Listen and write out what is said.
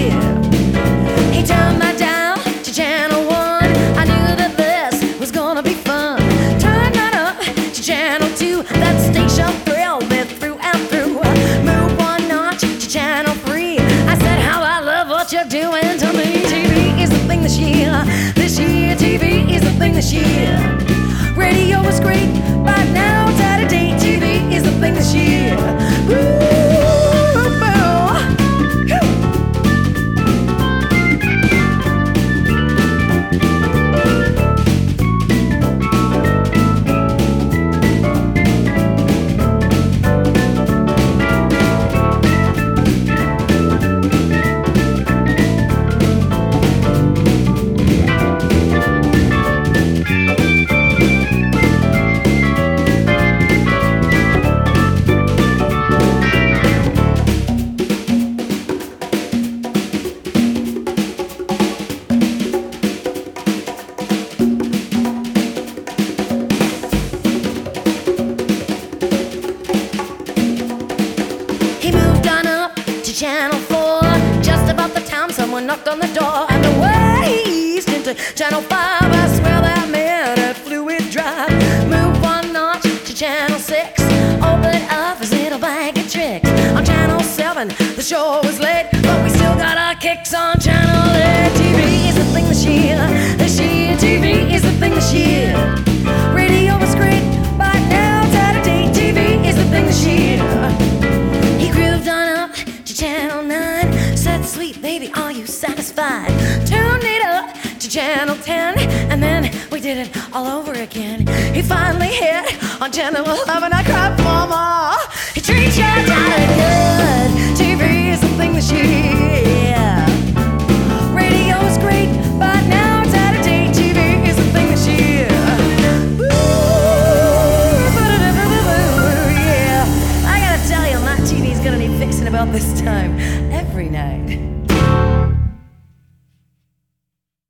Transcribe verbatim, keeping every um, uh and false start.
year. He turned my dial to channel one. I knew that this was gonna be fun. Turned that up to channel two. That station thrilled me through and through. Move one notch to channel three. I said, how I love what you're doing to me. T V is the thing this year. This year, T V is the thing this year. Radio was great, but now it's out of date. T V is the thing this year. Woo! Channel four, just about the time someone knocked on the door, and the way he eased into Channel five, I swear that man had fluid drive. Move one notch to Channel six, open up his little bag of tricks. On Channel seven, the show was late, but we still got our kicks on Channel eight. T V is the thing this year, this year. T V is the thing this year. Radio was great, but now it's out of date. T V is the thing this year. He grooved on up Channel nine, said, sweet baby, are you satisfied? Tuned it up to Channel ten, and then we did it all over again. He finally hit on Channel eleven, I cried for more. He treats your daughter good. T V is the thing this year.